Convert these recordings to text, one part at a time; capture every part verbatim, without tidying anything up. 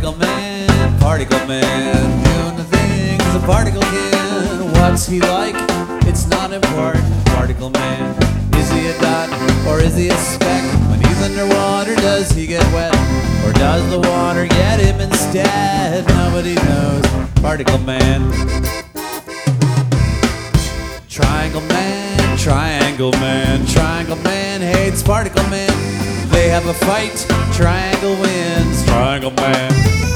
Particle man, particle man, doing the things a particle can. What's he like? It's not important. Particle man, is he a dot or is he a speck? When he's underwater, does he get wet? Or does the water get him instead? Nobody knows. Particle man. Triangle man, triangle man, triangle man hates particle man. They have a fight, triangle wins, triangle man.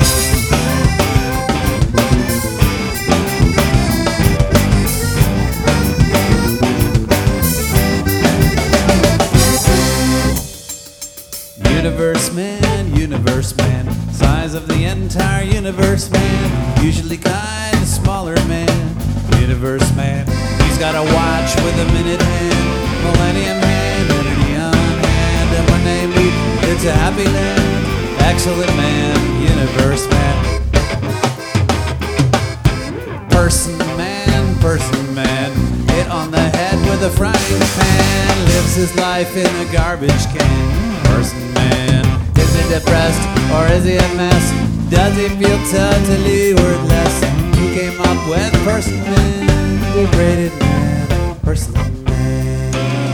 Universe man, universe man, size of the entire universe man, usually kind of smaller man. Universe man, he's got a watch with a minute hand, millennium hand, and a neon hand, and when they meet, it's a happy land. Excellent man, universe man. Person man, person man, hit on the head with a frying pan, lives his life in a garbage can. Person man, is he depressed or is he a mess? Does he feel totally worthless? Who came up with person man, degraded man, person man.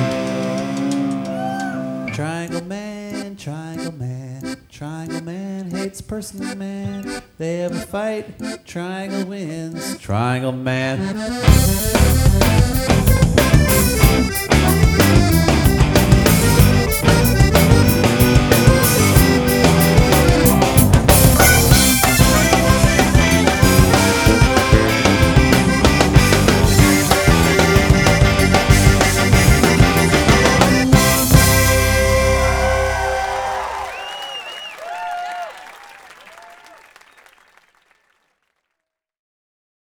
Triangle man, triangle man, triangle man hates person man. They have a fight, triangle wins, triangle man.